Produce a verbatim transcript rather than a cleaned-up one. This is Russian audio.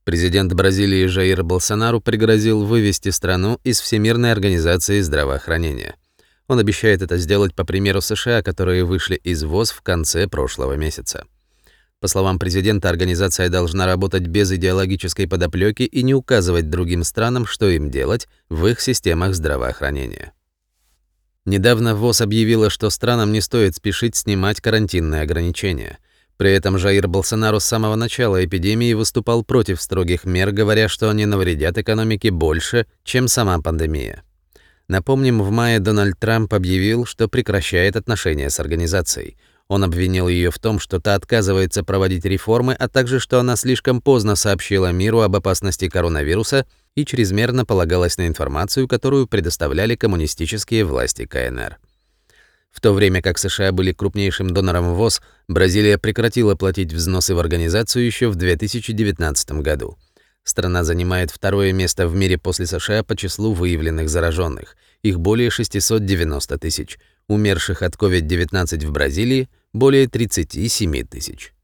Президент Бразилии Жаир Болсонару пригрозил вывести страну из Всемирной организации здравоохранения. Он обещает это сделать по примеру США, которые вышли из ВОЗ в конце прошлого месяца. По словам президента, организация должна работать без идеологической подоплеки и не указывать другим странам, что им делать в их системах здравоохранения. Недавно ВОЗ объявила, что странам не стоит спешить снимать карантинные ограничения. При этом Жаир Болсонару с самого начала эпидемии выступал против строгих мер, говоря, что они навредят экономике больше, чем сама пандемия. Напомним, в мае Дональд Трамп объявил, что прекращает отношения с организацией. Он обвинил ее в том, что та отказывается проводить реформы, а также что она слишком поздно сообщила миру об опасности коронавируса и чрезмерно полагалась на информацию, которую предоставляли коммунистические власти ка эн эр. В то время как США были крупнейшим донором ВОЗ, Бразилия прекратила платить взносы в организацию еще в две тысячи девятнадцатом году. Страна занимает второе место в мире после США по числу выявленных зараженных. Их более шестьсот девяносто тысяч. Умерших от ковид девятнадцать в Бразилии более тридцать семь тысяч.